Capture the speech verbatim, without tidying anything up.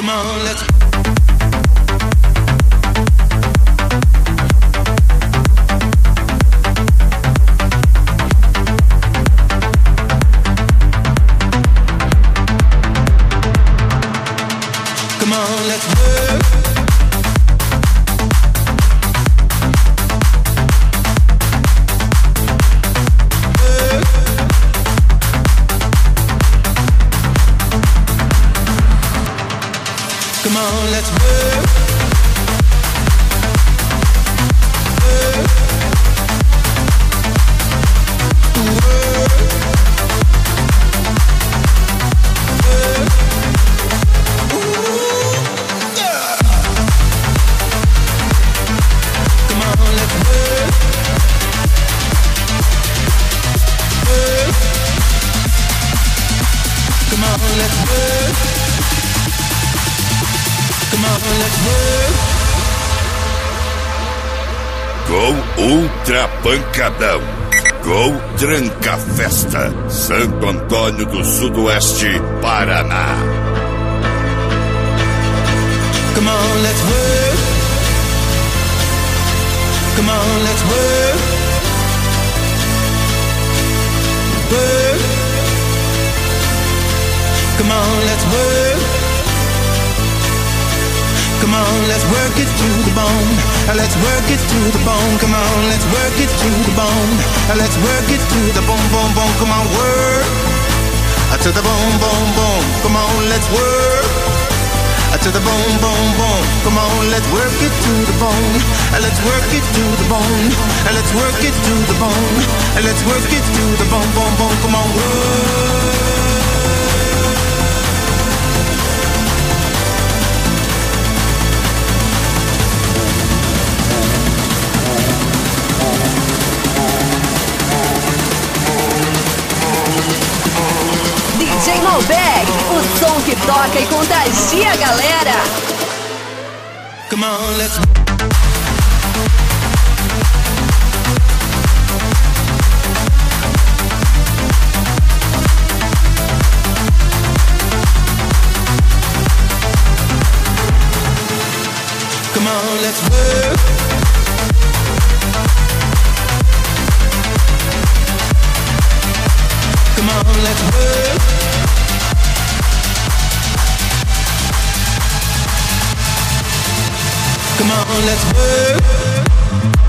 Come on, let's. Come on, let's work. Work. Come on, let's work. Work. Work. Work. Come on, let's work. Come on, let's work. Com Ultra Pancadão. Com Tranca Festa. Santo Antônio do Sudoeste, Paraná. Come on, let's work. Come on, let's work. Work. Come on, let's work. Come on, let's work it to the bone. Let's work it to the bone. Come on, let's work it to the bone. Let's work it to the bone, bone, bone. Come on, work to the bone, bone, bone. Come on, let's work to the bone, bone, bone. Come on, let's work it to the bone. Let's work it to the bone. Let's work it to the bone. Let's work it to the bone, bone, bone. Come on, work. D J Malbec, o som que toca e contagia a galera. Come on, let's. Come on, let's work. Come on, let's work. Come on, let's work.